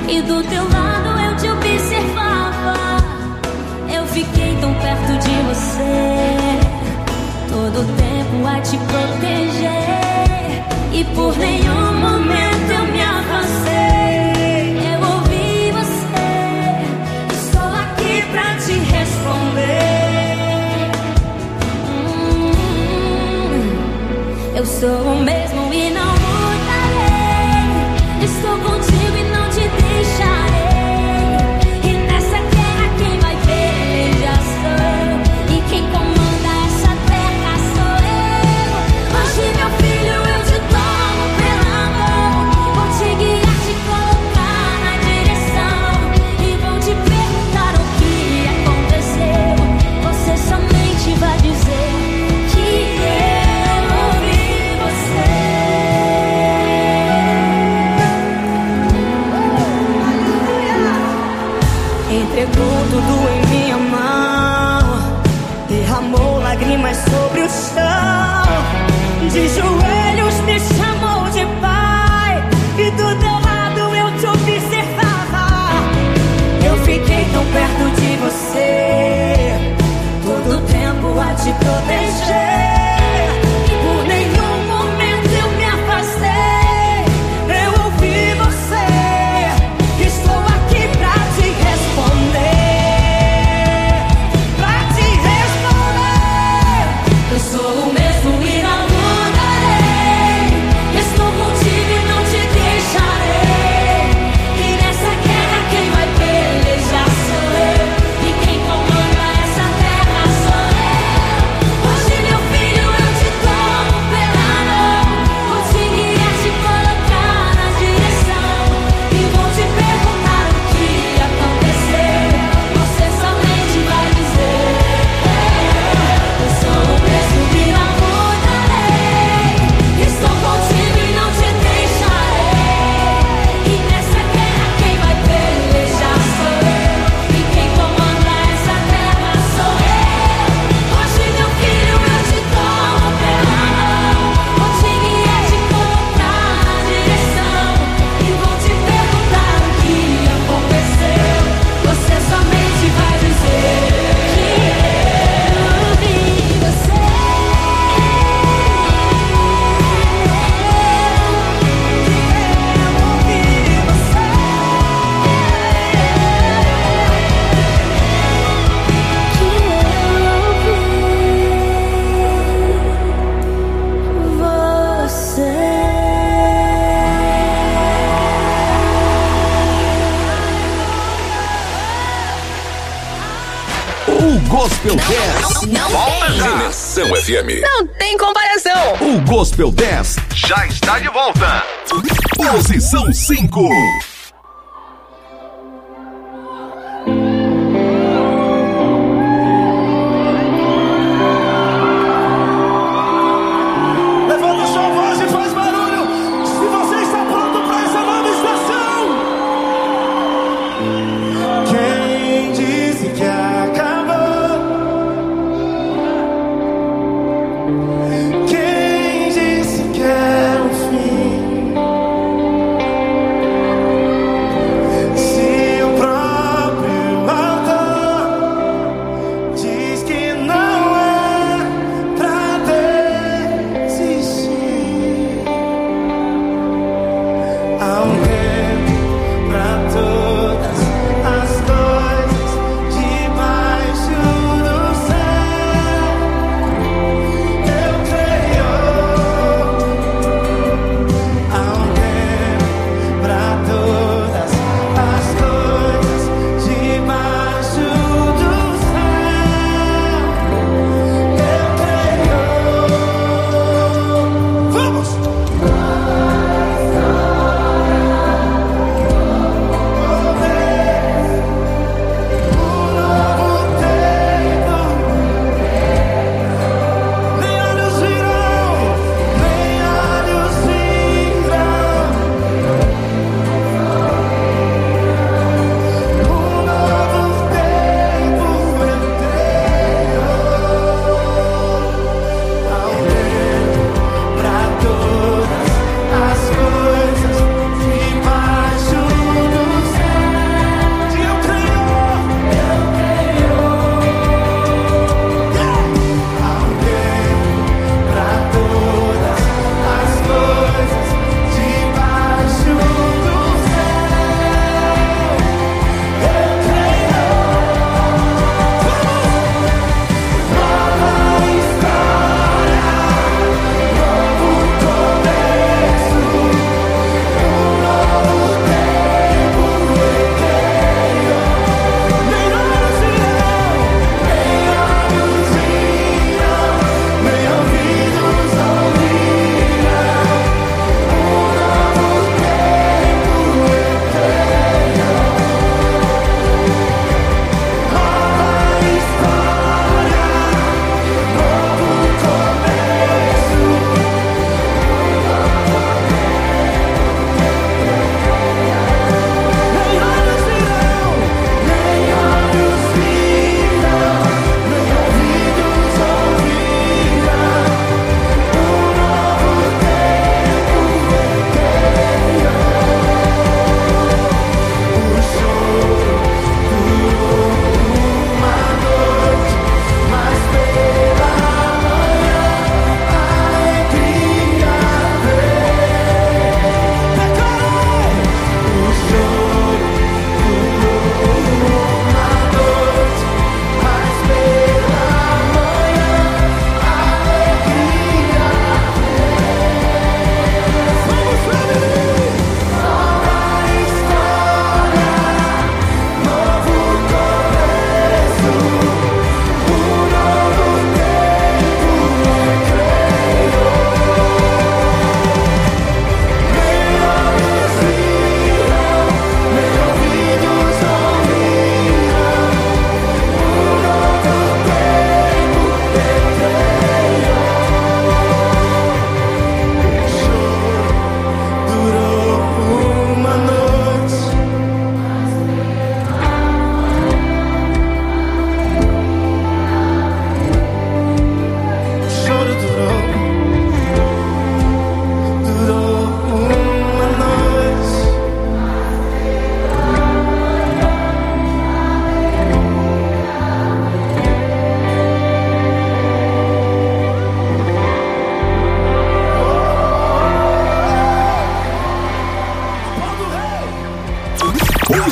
E do teu lado eu te observava. Eu fiquei tão perto de você, todo o tempo a te proteger. E por nenhum momento eu me afastei. Eu ouvi você, estou aqui pra te responder. Eu sou o mesmo e não mudarei. Estou contigo e não te deixarei. E nessa guerra quem vai pelejar sou eu. E quem comanda essa terra sou eu. Hoje, meu filho, eu te tomo pela mão. Vou te guiar, te colocar na direção. E vou te perguntar o que aconteceu. Você somente vai dizer que eu ouvi você. Entregou tudo em minha mão, derramou lágrimas sobre o chão. De joelhos me chamou de pai. E do teu lado eu te observava. Eu fiquei tão perto de você, todo o tempo a te proteger. E por nenhum momento eu me afastei. Eu ouvi você, estou aqui pra te responder. Pra te responder. Eu sou o mesmo e não mudarei. Estou contigo e não te deixarei. E nessa guerra quem vai pelejar sou eu. E quem comanda essa terra sou eu. Hoje, meu filho, eu te tomo pela mão. Vou te guiar, te colocar na direção. E vou te perguntar o que aconteceu. Você somente vai dizer: eu sou o mesmo e não mudarei. Estou contigo e não te deixarei. E nessa guerra quem vai pelejar sou eu. E quem comanda essa terra sou eu. Hoje, meu filho, eu te tomo pela mão. Vou te guiar, te colocar na direção. E vou te perguntar o que aconteceu. Você somente vai dizer que eu ouvi você. O Gospel 10. Dimensão FM. Não tem comparação. O Gospel 10 já está de volta. Posição 5. Levanta sua voz e faz barulho se você está pronto para essa nova estação. Quem disse que acabou? Quem disse que é o fim?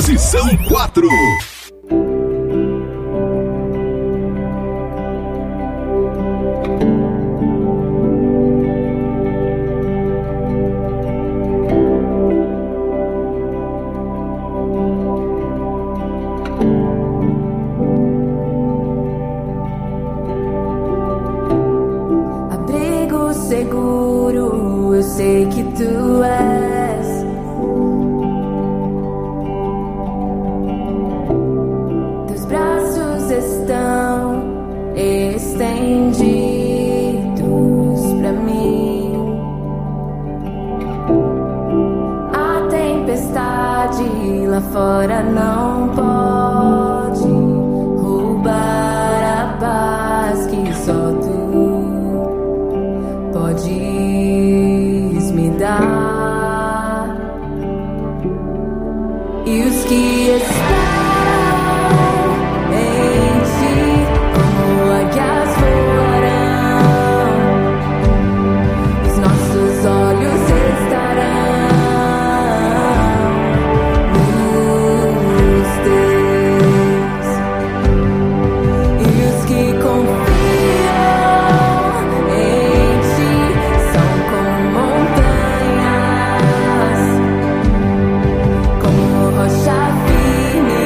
Posição 4. Abrigo seguro, eu sei que tu és. Teus braços estão estendidos pra mim. A tempestade lá fora não pode roubar a paz que só tu podes me dar. E os que esperam em ti, como águias voarão, os nossos olhos estarão nos teus. E os que confiam em ti são como montanhas, como rocha firme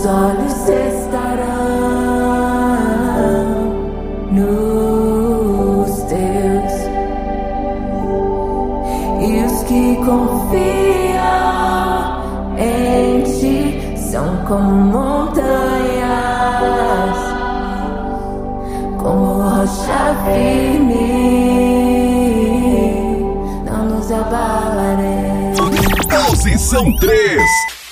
Meus olhos estarão nos teus, e os que confiam em ti são como montanhas, como rocha firme, não nos abalaremos. Posição 3.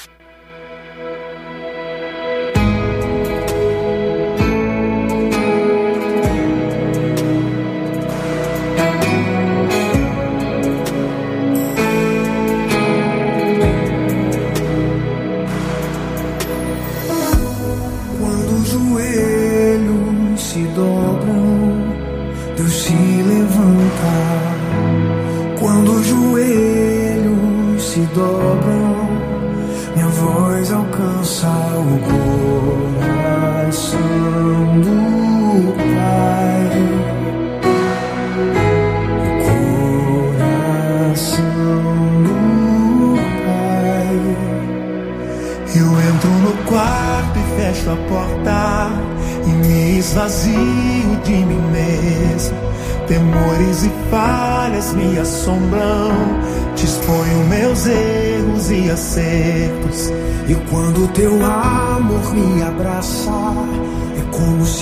Temores e falhas me assombram, te exponho meus erros e acertos, e quando teu amor me abraça, é como se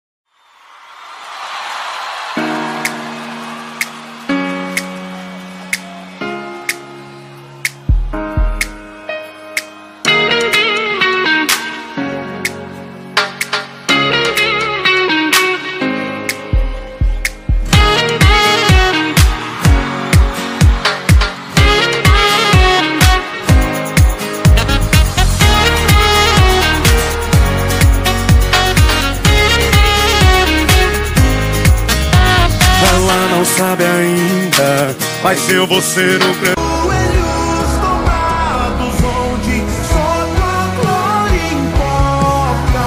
sabe ainda, mas eu vou ser o grande. Joelhos dobrados onde só tua glória importa.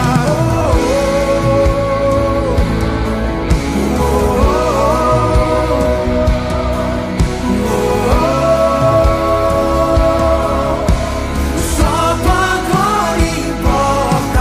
Só tua glória importa.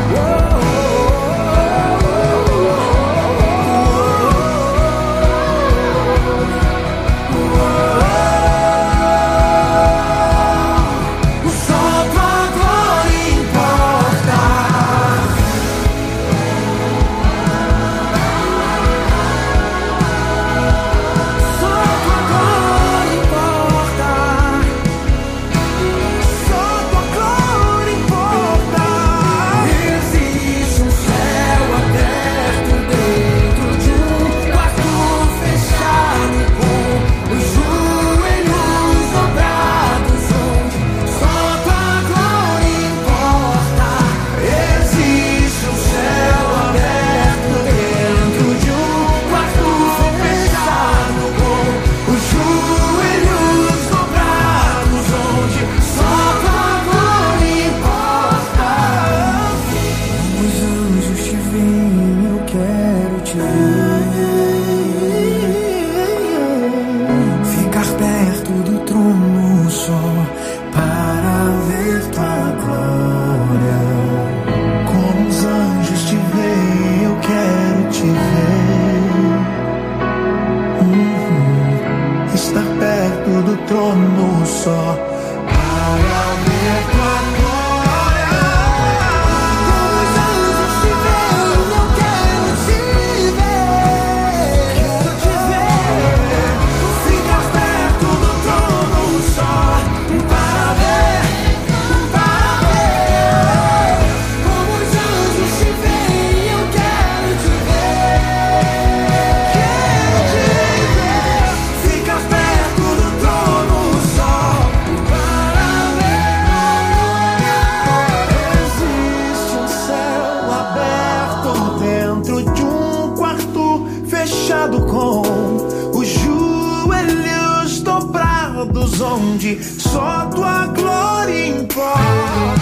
Onde só tua glória importa.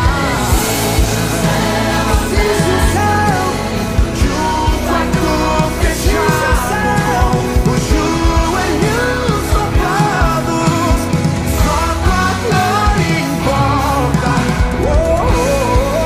De um quarto fechado, os joelhos dobrados, só tua glória importa. Oh, oh, oh.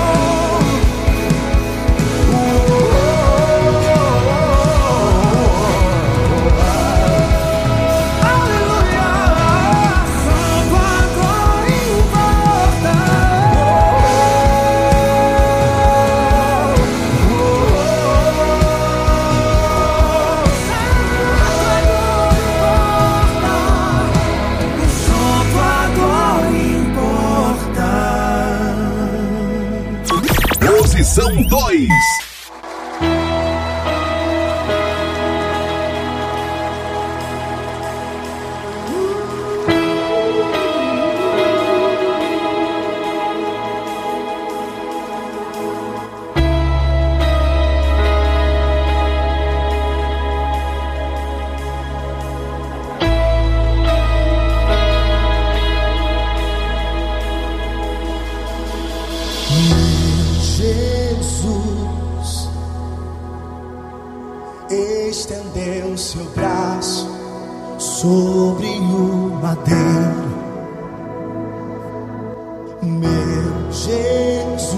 Posição 2. Estendeu seu braço sobre o madeiro. Meu Jesus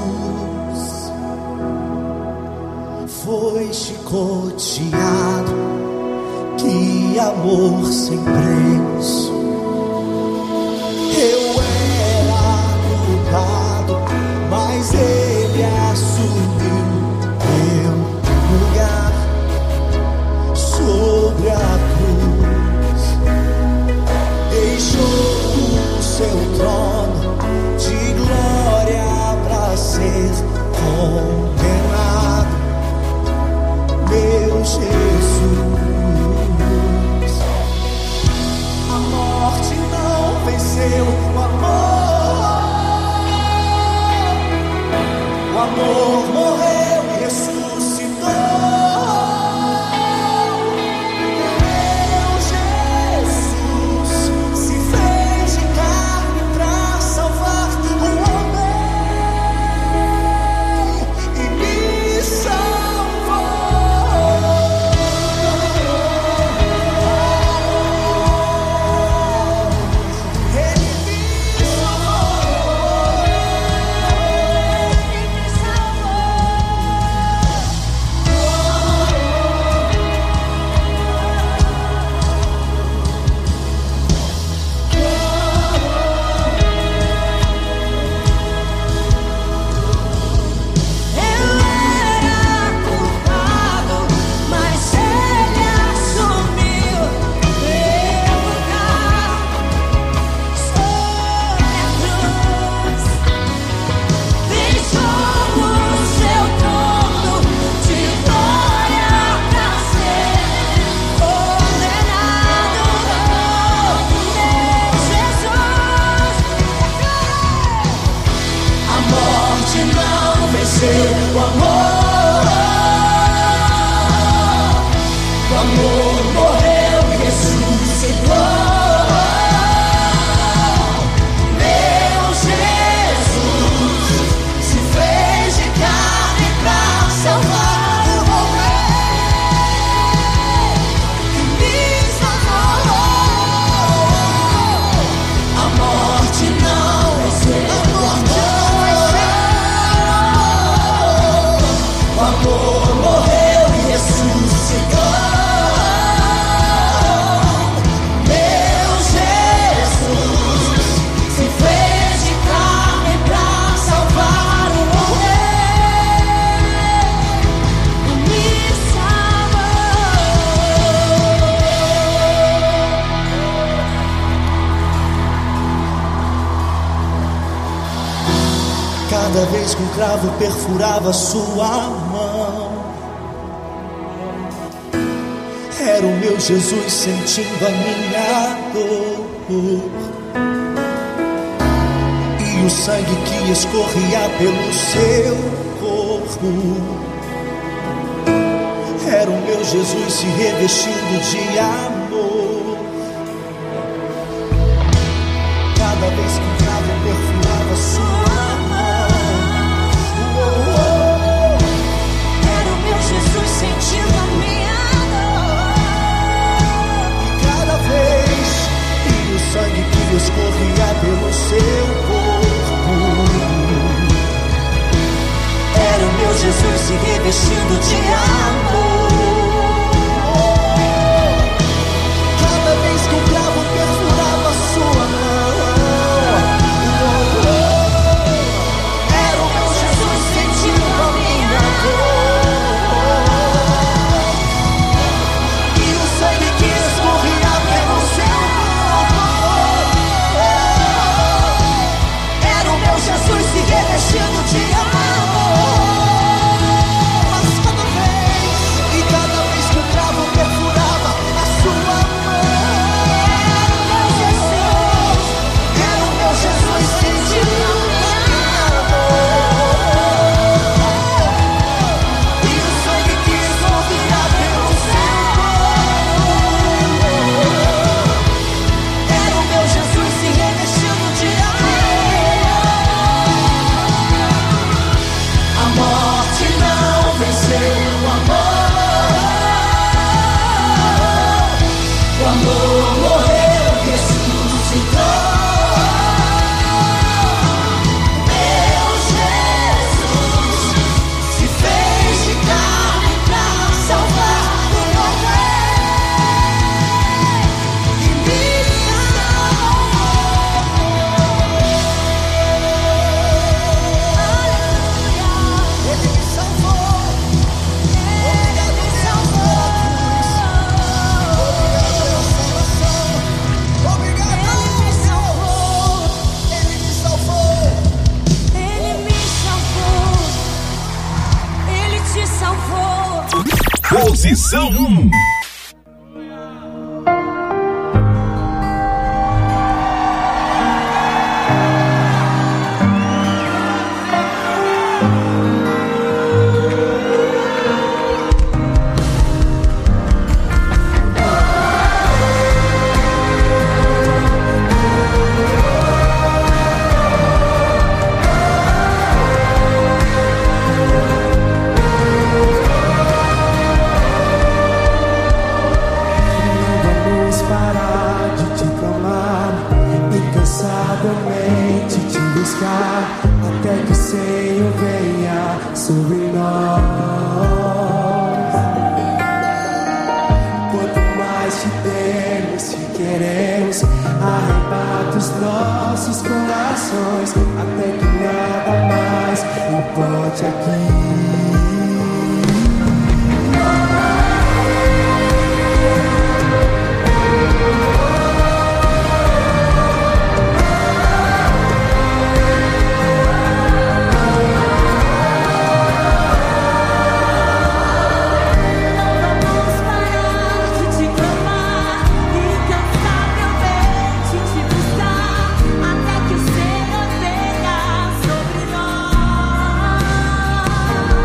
foi chicoteado, que amor sem preço. Eu era culpado, mas ele assumiu meu lugar sobre a cruz. Deixou o seu trono de glória para ser condenado. Meu Jesus, a morte não venceu o amor morreu e ressuscitou. Meu Jesus se fez de carne para salvar o homem e me salvou. Ele me salvou. O amor morreu e ressuscitou. Meu Jesus se fez de carne para salvar o homem e me salvou. A morte não venceu. O amor morreu e ressuscitou. Meu Jesus se fez de carne para salvar o homem e me salvou. Cada vez que um cravo perfurava sua mão, era o meu Jesus sentindo a minha dor, e o sangue que escorria pelo seu corpo era o meu Jesus se revestindo de amor. Cada vez que um cravo perfurava sua mão, era o meu Jesus sentindo a minha e o sangue que escorria pelo seu corpo era o meu Jesus se revestindo de amor. Cada vez que o cravo perfurava sua mão, era o meu Jesus sentindo a minha dor, e o sangue que escorria pelo seu corpo era o meu Jesus se revestindo de amor. Posição 1. Até que o Senhor venha sobre nós.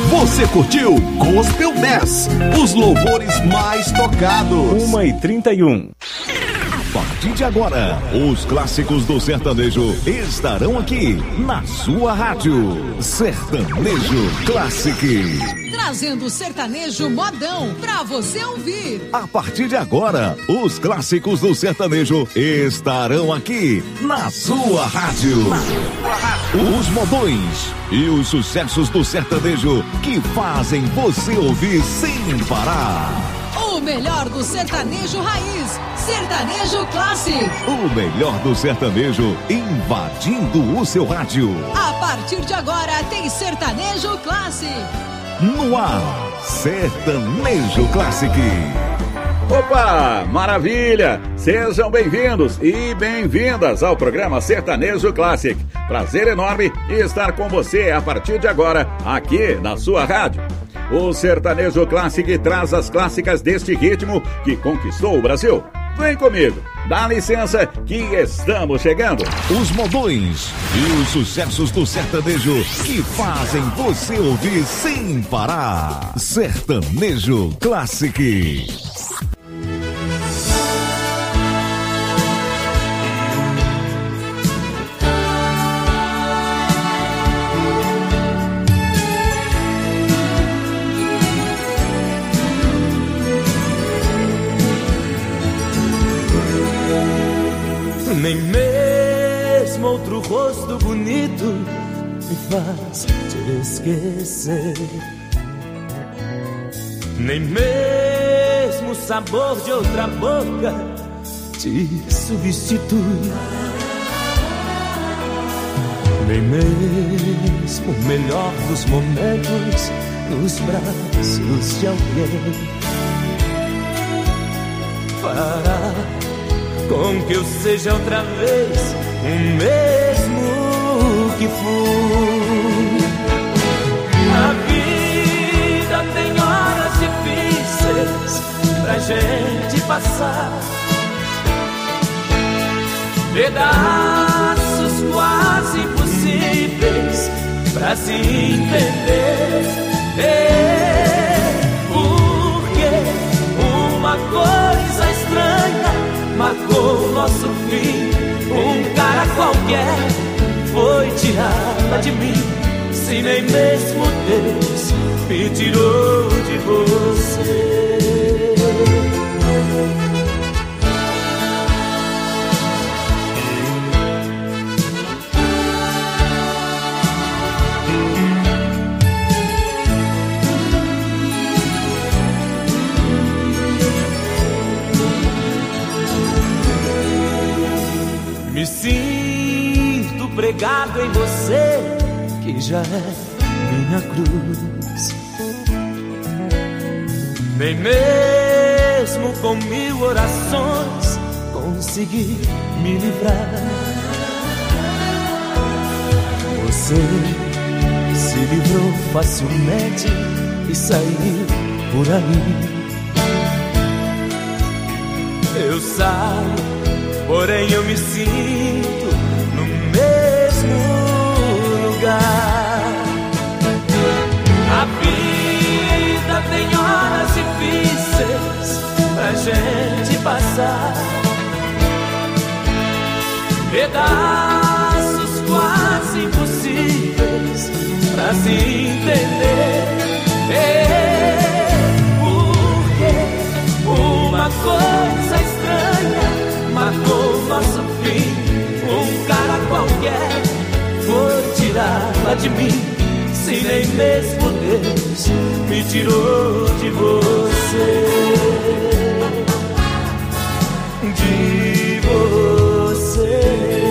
Você curtiu Gospel 10, os louvores mais tocados. 1h31. A partir de agora, os clássicos do sertanejo estarão aqui na sua rádio. Sertanejo Classic. Trazendo o sertanejo modão pra você ouvir. A partir de agora, os clássicos do sertanejo estarão aqui na sua rádio. Os modões e os sucessos do sertanejo que fazem você ouvir sem parar. O melhor do sertanejo raiz, Sertanejo Classic. O melhor do sertanejo invadindo o seu rádio. A partir de agora tem Sertanejo Classic. No ar, Sertanejo Classic. Opa, maravilha! Sejam bem-vindos e bem-vindas ao programa Sertanejo Classic. Prazer enorme estar com você a partir de agora, aqui na sua rádio. O Sertanejo Classic traz as clássicas deste ritmo que conquistou o Brasil. Vem comigo, dá licença que estamos chegando. Os modões e os sucessos do sertanejo que fazem você ouvir sem parar. Sertanejo Classic. Nem mesmo outro rosto bonito me faz te esquecer. Nem mesmo o sabor de outra boca te substitui. Nem mesmo o melhor dos momentos nos braços de alguém fará com que eu seja outra vez o mesmo que fui. A vida tem horas difíceis pra gente passar, pedaços quase impossíveis pra se entender. Porque uma coisa estranha marcou nosso fim. Um cara qualquer foi tirada de mim. Se nem mesmo Deus me tirou de você. Me sinto pregado em você, que já é minha cruz. Nem mesmo com 1000 orações consegui me livrar. Você se livrou facilmente e saiu por aí. Eu saio, porém eu me sinto no mesmo lugar. A vida tem horas difíceis pra gente passar, pedaços quase impossíveis pra se entender. Porque uma coisa estranha marcou nosso fim. Um cara qualquer foi tirada de mim. Se nem mesmo Deus me tirou de você. De você.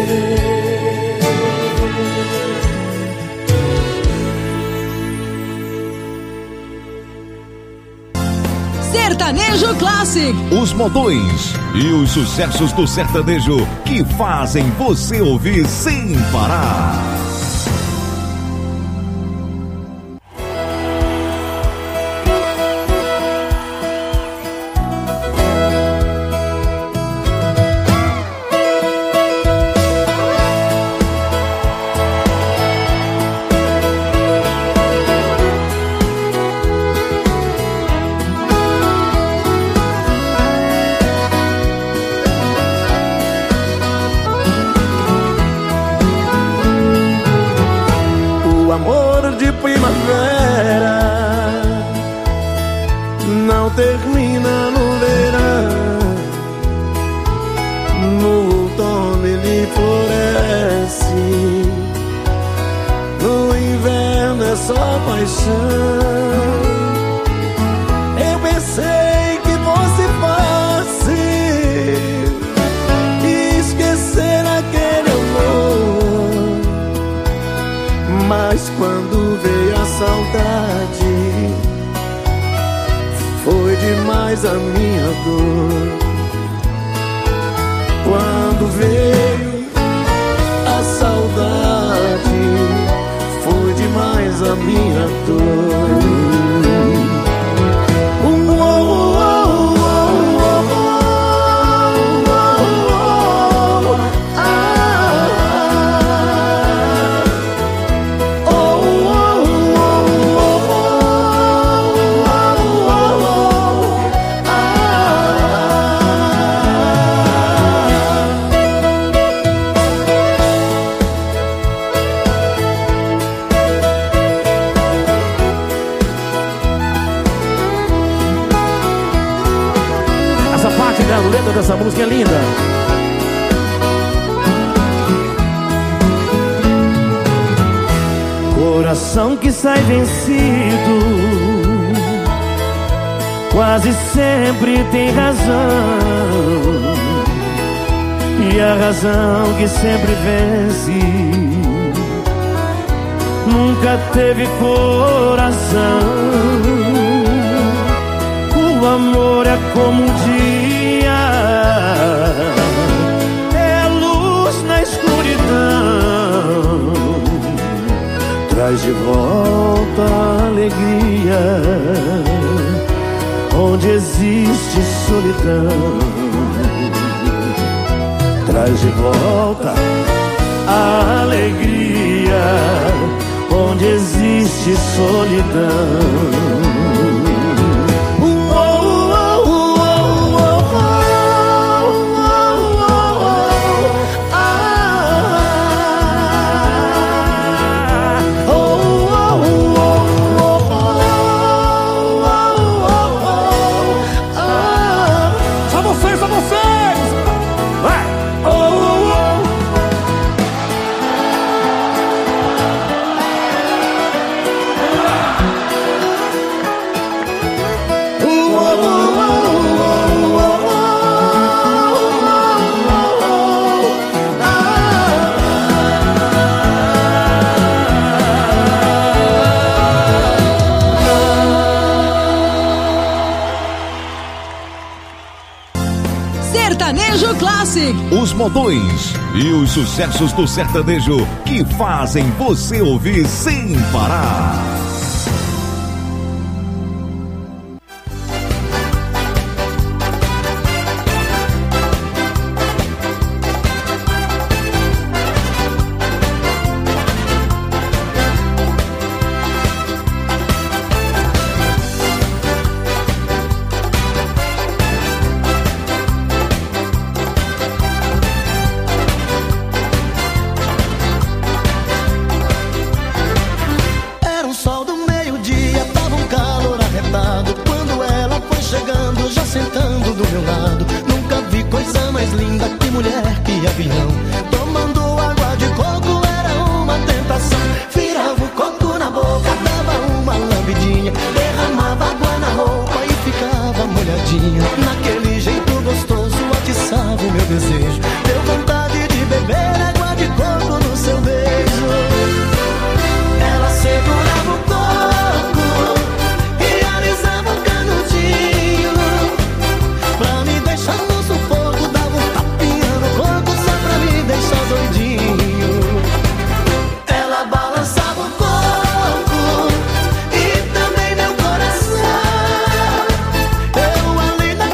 Sertanejo Classic. Os modões e os sucessos do sertanejo que fazem você ouvir sem parar. amor de primavera não termina no verão. No outono ele floresce, no inverno é só paixão. Eu pensei que fosse fácil esquecer aquele amor, mas quando veio a saudade, foi demais a minha dor. Quando veio a saudade, foi demais a minha dor. Essa música é linda. Coração que sai vencido quase sempre tem razão, e a razão que sempre vence nunca teve coração. O amor é como um dia, é luz na escuridão, traz de volta a alegria onde existe solidão. Traz de volta a alegria onde existe solidão. Sertanejo Classic. Os modões e os sucessos do sertanejo que fazem você ouvir sem parar. Ali na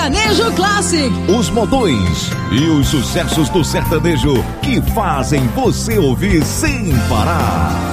Sertanejo Classic. Os modões e os sucessos do sertanejo que fazem você ouvir sem parar.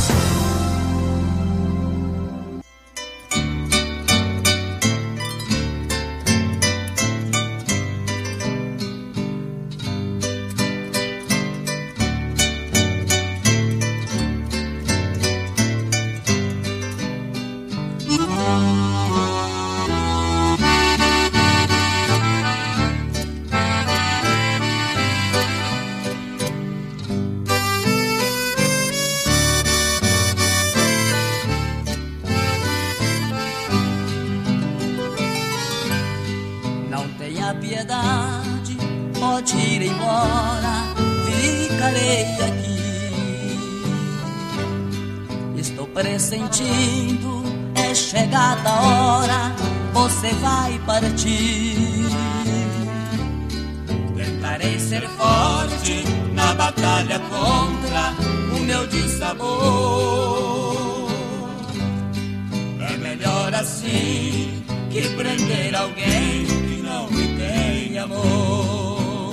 Pressentindo, é chegada a hora, você vai partir. Tentarei ser forte na batalha contra o meu dissabor. É melhor assim que prender alguém que não me tem amor.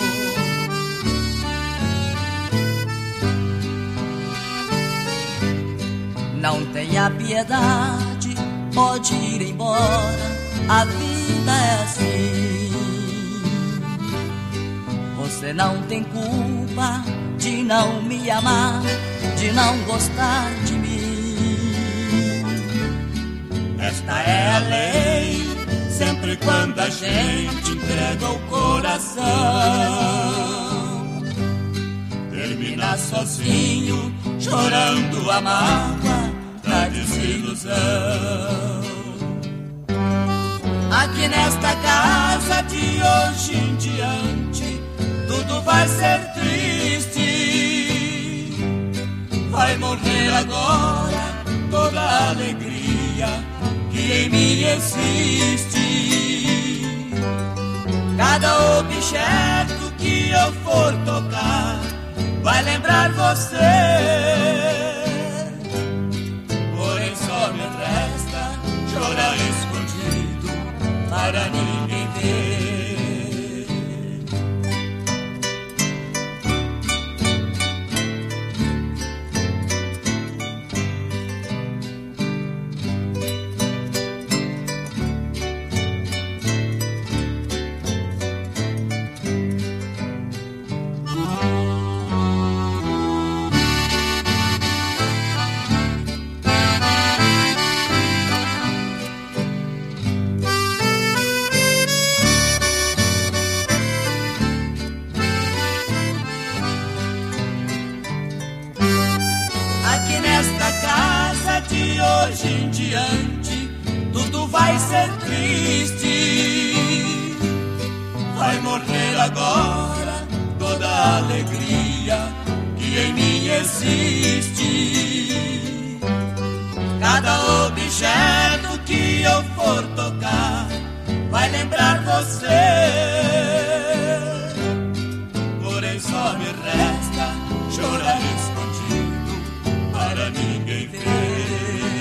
Não tenha piedade, pode ir embora, a vida é assim. Você não tem culpa de não me amar, de não gostar de mim. Esta é a lei, sempre quando a gente entrega o coração. Termina sozinho, chorando a mágoa da desilusão. Aqui nesta casa de hoje em diante, tudo vai ser triste. Vai morrer agora toda a alegria que em mim existe. Cada objeto que eu for tocar vai lembrar você. Porém só me resta chorar escondido para ninguém ver. Hoje em diante, tudo vai ser triste. Vai morrer agora toda a alegria que em mim existe. Cada objeto que eu for tocar vai lembrar você. Porém só me resta chorar escondido para ninguém ver.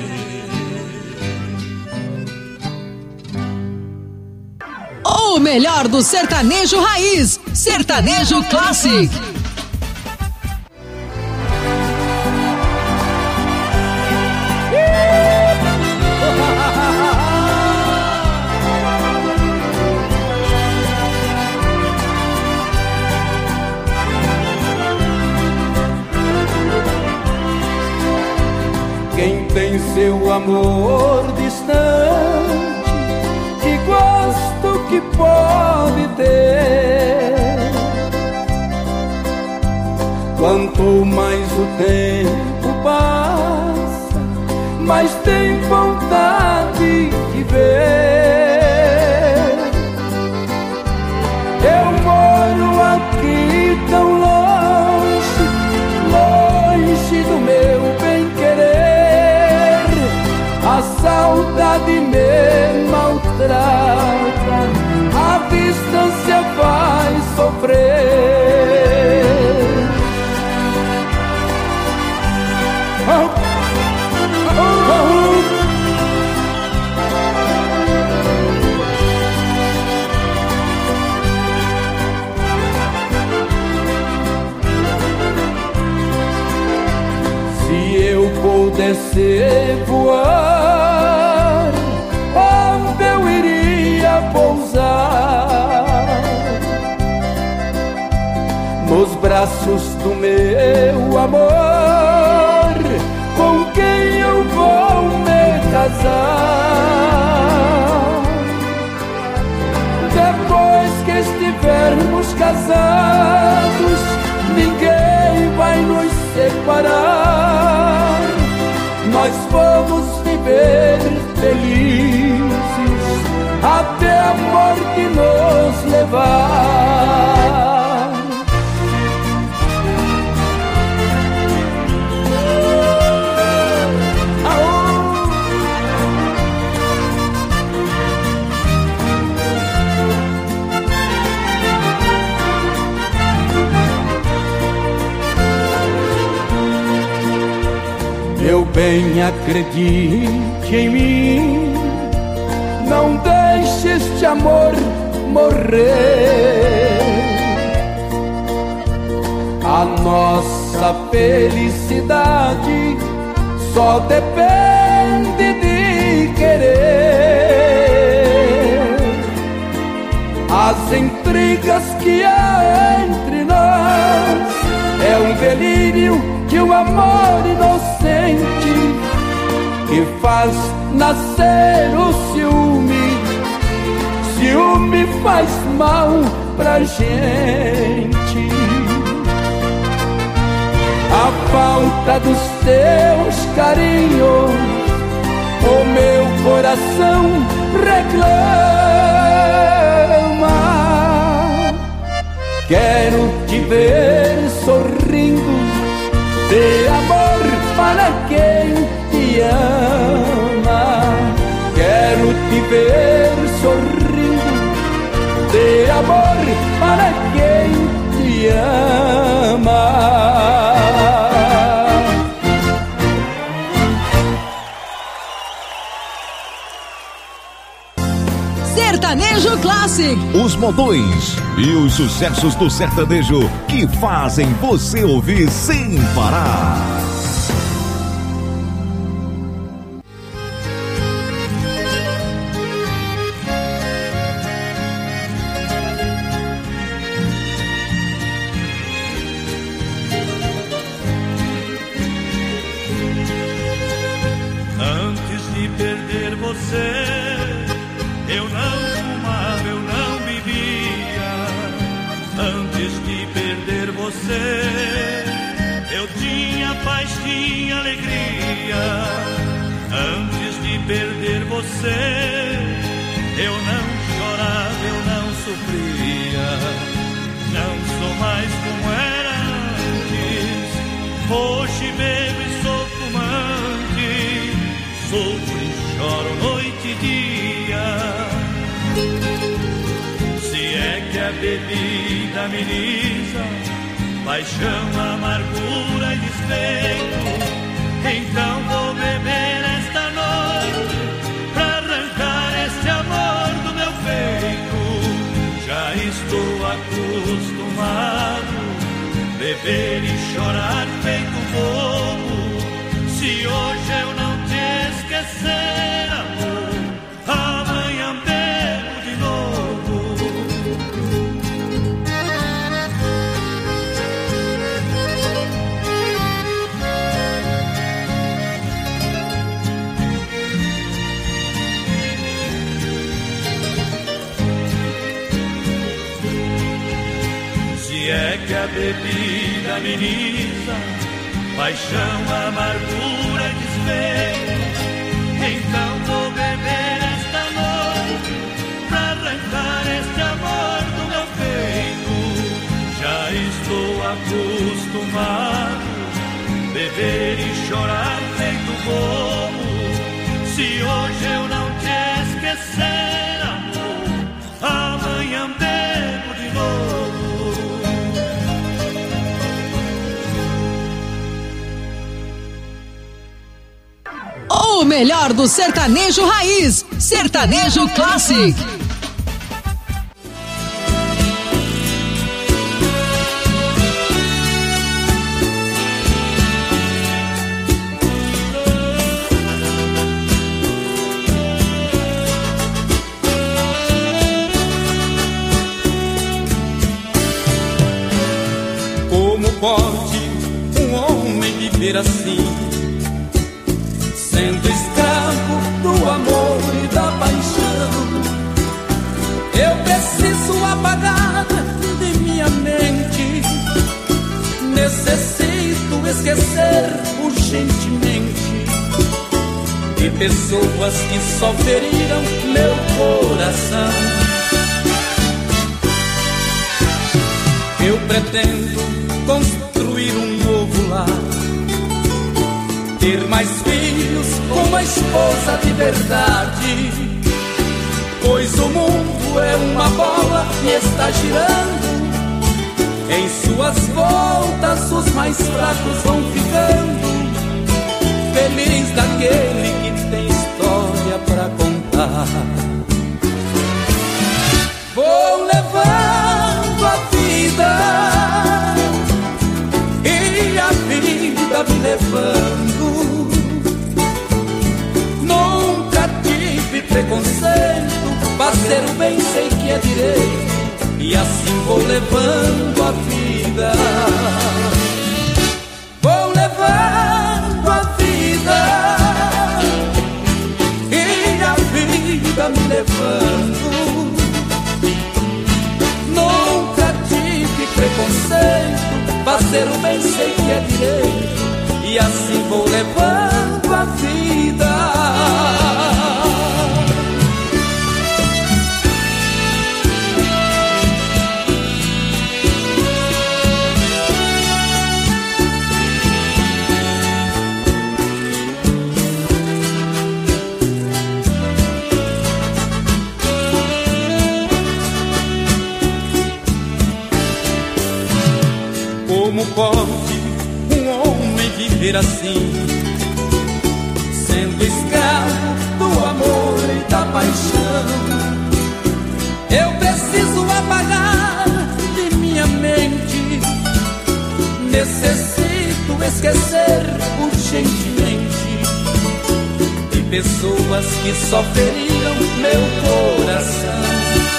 O melhor do sertanejo raiz, Sertanejo Classic. Quem tem seu amor distante, que gosto que pode ter. Quanto mais o tempo passa, mais tem vontade de ver. Eu moro aqui tão longe, longe do meu bem-querer. A saudade me maltrata, a distância faz sofrer. Oh, oh, oh. você voar, onde eu iria pousar? Nos braços do meu amor, com quem eu vou me casar. Depois que estivermos casados, ninguém vai nos separar. Nós vamos viver felizes até a morte nos levar. Meu bem, acredite em mim, não deixe este amor morrer. A nossa felicidade só depende de querer. As intrigas que há entre nós é um delírio que o amor inocente que faz nascer o ciúme. Ciúme faz mal pra gente. A falta dos teus carinhos o meu coração reclama. Quero te ver sorrindo de amor para quem te ama. Quero te ver sorrindo de amor para quem te ama. Sertanejo Classic. Os modões e os sucessos do sertanejo que fazem você ouvir sem parar. Antes de perder você, eu não fumava, eu não bebia. Antes de perder você, eu tinha paz, tinha alegria. Antes de perder você, eu não chorava, eu não sofria. Não sou mais como era antes. Hoje bebo e sou fumante. Sofro e choro noite e dia. Se é que a bebida ameniza paixão, amargura e despeito, então vou beber esta noite pra arrancar este amor do meu peito. Já estou acostumado a beber e chorar feito bobo. Se hoje eu não te esquecer, amor, amanhã bebo de novo. Se é que a bebida ameniza paixão, amargura e despeito, então vou beber esta noite pra arrancar este amor do meu peito. Já estou acostumado a beber e chorar feito bobo. Se hoje eu não te esquecer, amor, amanhã bebo de novo. O melhor do sertanejo raiz, Sertanejo Classic. viver assim, sendo escravo do amor e da paixão. Eu preciso apagar de minha mente, necessito esquecer urgentemente de pessoas que só feriram meu coração. Eu pretendo construir um novo lar, ter mais filhos com uma esposa de verdade, pois o mundo é uma bola e está girando. Em suas voltas os mais fracos vão ficando. Feliz daquele que tem história pra contar. Vou levando a vida e a vida me levando. Nunca tive preconceito, fazer o bem sei que é direito, e assim vou levando a vida. Vou levando a vida e a vida me levando. Nunca tive preconceito, fazer o bem sei que é direito, e assim vou levando a vida. Como pode um homem viver assim, sendo escravo do amor e da paixão? Eu preciso apagar de minha mente, necessito esquecer urgentemente de pessoas que só feriram meu coração.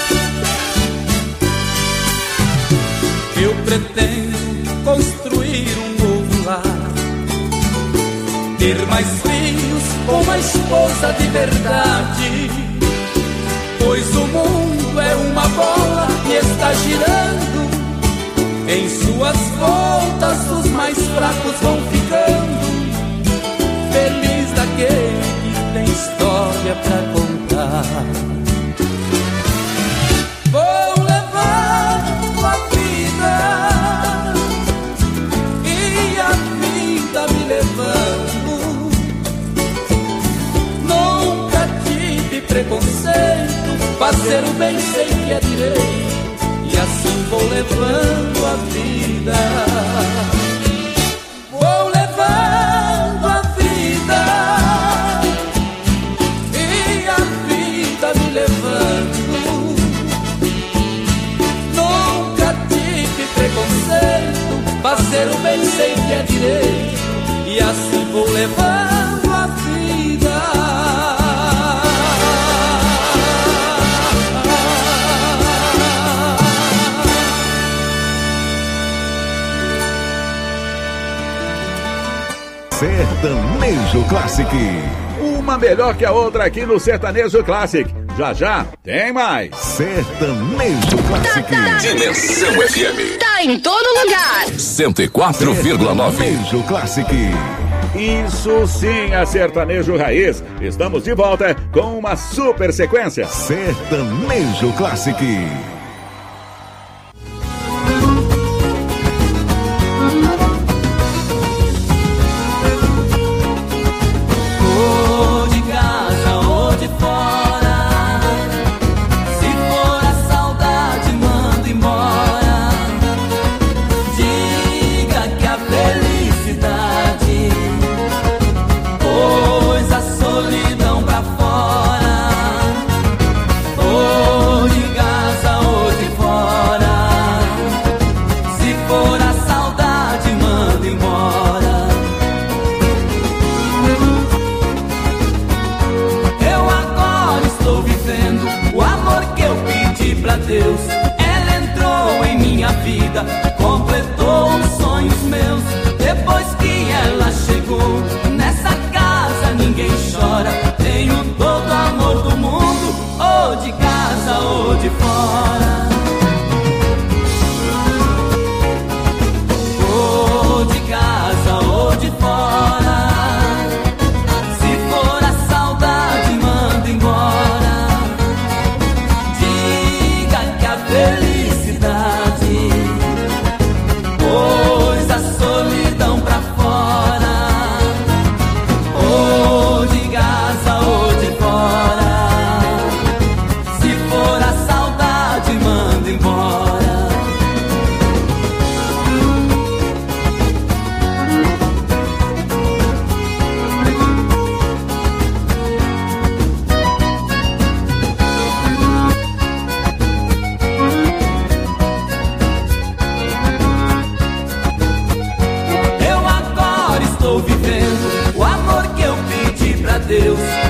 Eu pretendo construir um novo lar, ter mais filhos com uma esposa de verdade, pois o mundo é uma bola que está girando. Em suas voltas os mais fracos vão ficando. Feliz daquele que tem história pra contar. Vou levando a vida me levando. Nunca tive preconceito, fazer o bem sei que é direito, e assim vou levando a vida. Vou levando a vida e a vida me levando. Nunca tive preconceito, fazer o bem sei que é direito, e assim vou levando a vida. Sertanejo Classic. Uma melhor que a outra aqui no Sertanejo Classic. Já já tem mais. Sertanejo Classic. Dimensão FM. Tá em todo lugar. 104,9. Sertanejo Classic. Isso sim, a Sertanejo Raiz. Estamos de volta com uma super sequência. Sertanejo Classic. Deus, ela entrou em minha vida, completou os sonhos meus. Depois que ela chegou Deus